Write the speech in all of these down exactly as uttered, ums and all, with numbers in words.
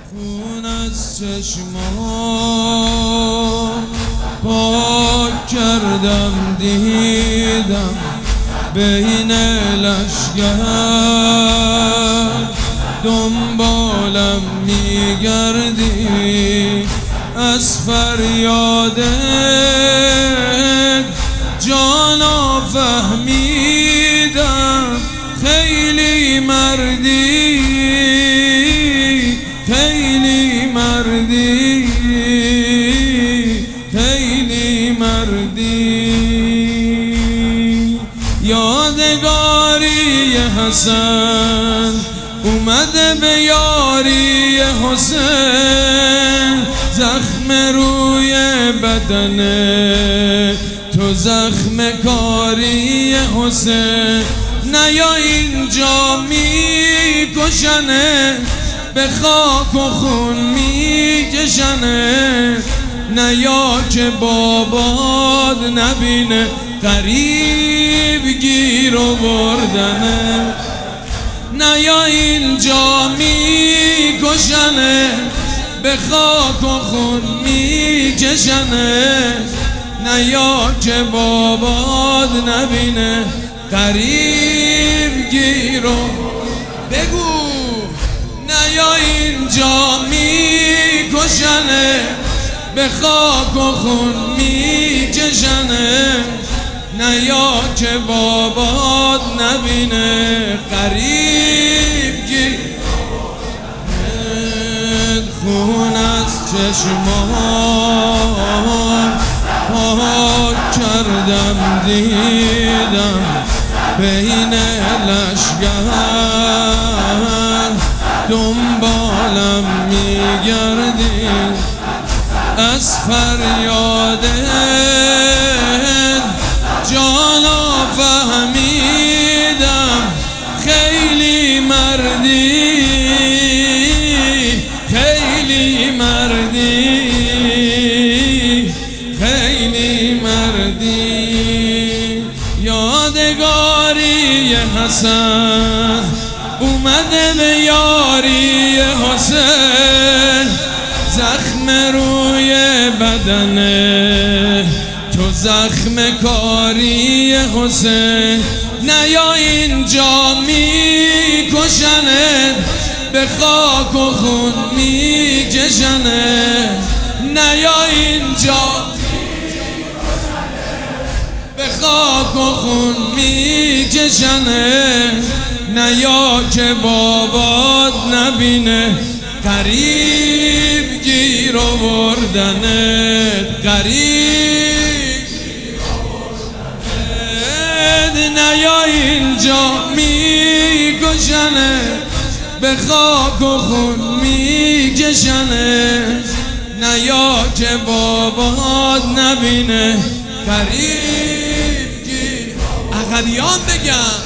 خون از چشمان پاک کردم، دیدم بین لشگر دنبالم میگردی، از فریادت جانا فهمیدم خیلی مردی، خیلی مردی، خیلی مردی. یادگاری حسن اومده به یاری حسین، زخم روی بدن تو زخم کاری حسین. نیا اینجا میکشنه، به خاک و خون میکشنه، نیا که باباد نبینه غریب گیر آوردنه. نیا اینجا میکشنه، به خاک و خون میکشنه، نیا که باباد نبینه غریب گیر آوردنه. بگو نیا اینجا میکشنه، به خاک و خون میکشنه، نیا که بابات نبینه غریب گیر. خون از چشمان پاک کردم، دیدم بین لشگر دنبالم میگردی، از فریادت جانا فهمیدم خیلی مردی، خیلی مردی، خیلی مردی. یادگاری حسن اومده به یاری حسین، زخم روی بدن تو زخم کاری حسین. نیا اینجا میکشنه، به خاک و خون میکشنه، نیا اینجا به خاک و خون میکشنه، نیا که بابات نبینه غریب گیر آوردنت، غریب گیر آوردنت. نیا اینجا میکشنه، به خاک و خون میکشنه، نیا که بابات نبینه غریب گیر. اقدیان بگم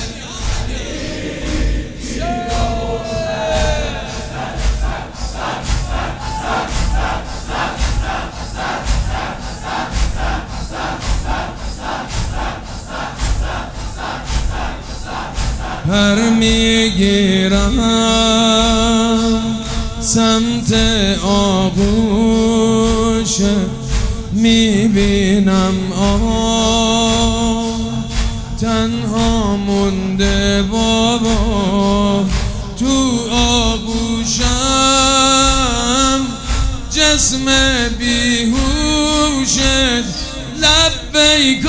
پر میگیرم سمت آغوش، میبینم آه تنها مونده بابا تو آغوشم، جسم بیهوشت لبیک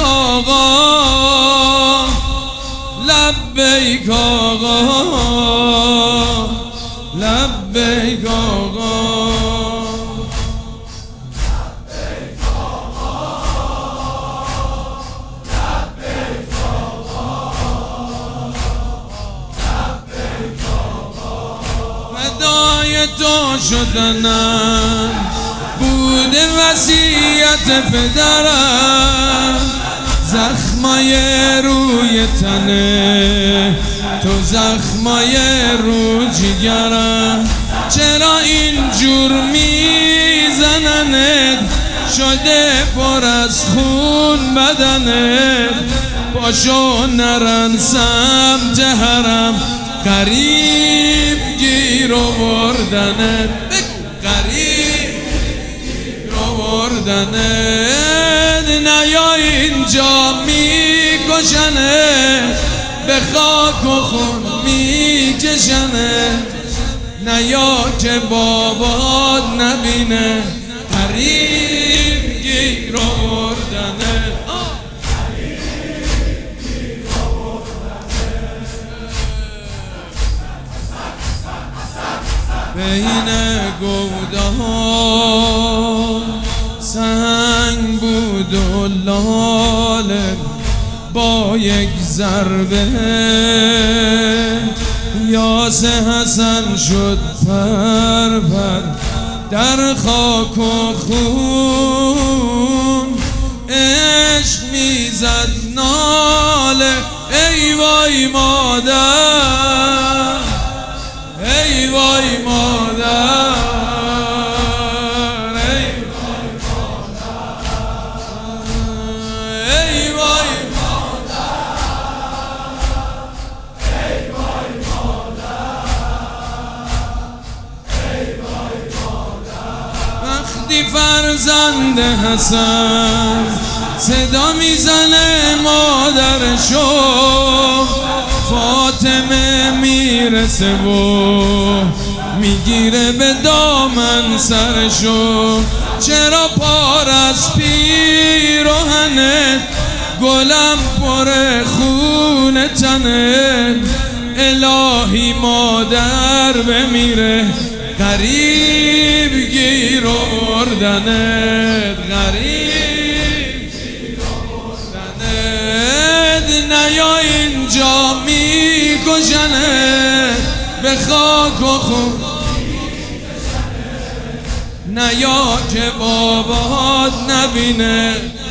آقا، لبیک آقا، لبیک آقا. فدای تو شدنم بود وصیت پدرم، زخمای روی تنه تو زخمای رو جگرم، چرا اینجور میزننت شده پر از خون بدنت، پاشو نرن سمت حرم غریب گیر آوردنت. بردنت، نیا اینجا میکشنت، به خاک و خون میکشنت، نیا که بابات نبینه غریب گیر آوردنت. بین گوده ها سنگ بود و لاله، با یک ضربه یاس حسن شد پر پر در خاک و خون. عشق میزد ناله ای وای مادر، ای وای مادر، ای وای مادر، ای وای مادر، ای وای مادر، ای وای مادر. وقتی فرزند حسن صدا میزنه مادرشو، فاطمه میرسه و میگیره به دامن سرشو. چرا پار از پیراهنت، گلم پر خون تنت، الهی مادر بمیره غریب گیر آوردنت، غریب گیر آوردنت، نیا اینجا میکشنت، به خاک و خون نیا که بابات نبینه